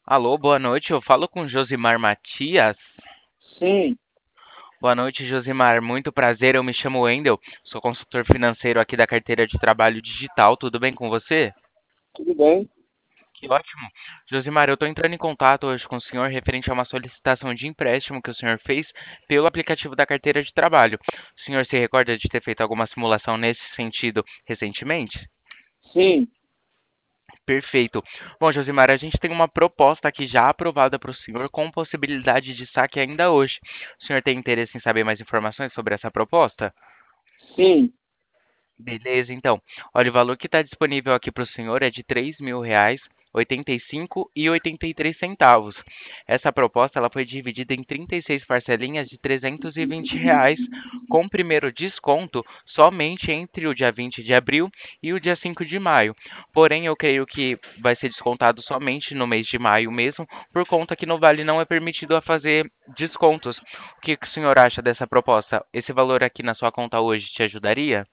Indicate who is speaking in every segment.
Speaker 1: Alô, boa noite. Eu falo com Josimar Matias.
Speaker 2: Sim,
Speaker 1: Boa noite, Josimar. Muito prazer. Eu me chamo Wendel. Sou consultor financeiro aqui da carteira de trabalho digital. Tudo bem com você?
Speaker 2: tudo bem.
Speaker 1: Que ótimo. Josimar, eu estou entrando em contato hoje com o senhor referente a uma solicitação de empréstimo que o senhor fez pelo aplicativo da carteira de trabalho. O senhor se recorda de ter feito alguma simulação nesse sentido recentemente?
Speaker 2: Sim,
Speaker 1: Perfeito. Bom, Josimar, a gente tem uma proposta aqui já aprovada para o senhor com possibilidade de saque ainda hoje. O senhor tem interesse em saber mais informações sobre essa proposta?
Speaker 2: sim.
Speaker 1: Beleza, então. Olha, o valor que está disponível aqui para o senhor é de R$ 3.000, 85,83 centavos. Essa proposta ela foi dividida em 36 parcelinhas de R$ 320, com o primeiro desconto somente entre o dia 20 de abril e o dia 5 de maio. Porém, eu creio que vai ser descontado somente no mês de maio mesmo, por conta que no Vale não é permitido a fazer descontos. O que o senhor acha dessa proposta? Esse valor aqui na sua conta hoje te ajudaria?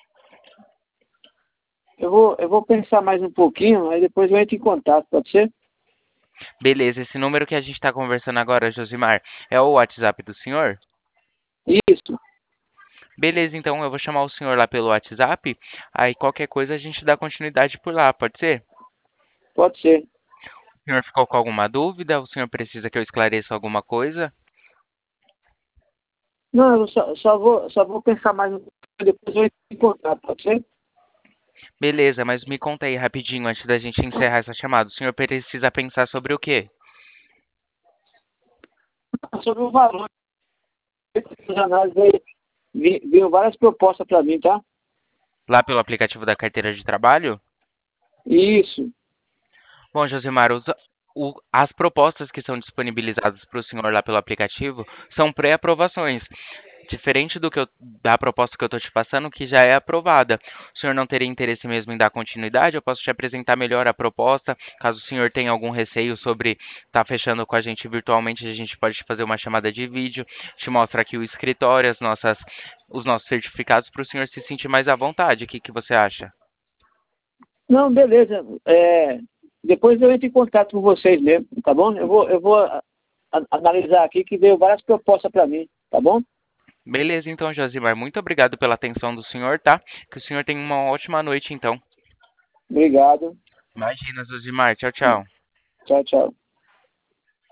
Speaker 2: Eu vou pensar mais um pouquinho, aí depois eu entro em contato, pode ser?
Speaker 1: Beleza, esse número que a gente está conversando agora, Josimar, é o WhatsApp do senhor?
Speaker 2: Isso,
Speaker 1: Beleza, então eu vou chamar o senhor lá pelo WhatsApp, aí qualquer coisa a gente dá continuidade por lá, pode ser?
Speaker 2: pode ser.
Speaker 1: O senhor ficou com alguma dúvida? O senhor precisa que eu esclareça alguma coisa?
Speaker 2: Não, eu só vou pensar mais um pouquinho, depois eu entro em contato, pode ser?
Speaker 1: Beleza, mas me conta aí rapidinho antes da gente encerrar essa chamada. O senhor precisa pensar sobre o quê?
Speaker 2: Sobre o valor, as análises aí, viram várias propostas para mim, tá?
Speaker 1: Lá pelo aplicativo da carteira de trabalho?
Speaker 2: Isso.
Speaker 1: Bom, Josimar, as propostas que são disponibilizadas para o senhor lá pelo aplicativo são pré-aprovações. Diferente da proposta que eu estou te passando, que já é aprovada. O senhor não teria interesse mesmo em dar continuidade? Eu posso te apresentar melhor a proposta. Caso o senhor tenha algum receio sobre estar fechando com a gente virtualmente, a gente pode fazer uma chamada de vídeo, te mostra aqui o escritório, os nossos certificados para o senhor se sentir mais à vontade. O que você acha?
Speaker 2: Não, beleza. Depois eu entro em contato com vocês mesmo, tá bom? Eu vou analisar aqui que veio várias propostas para mim, tá bom?
Speaker 1: Beleza, então, Josimar. Muito obrigado pela atenção do senhor, tá? Que o senhor tenha uma ótima noite, então.
Speaker 2: Obrigado.
Speaker 1: Imagina, Josimar. Tchau, tchau.
Speaker 2: Tchau, tchau.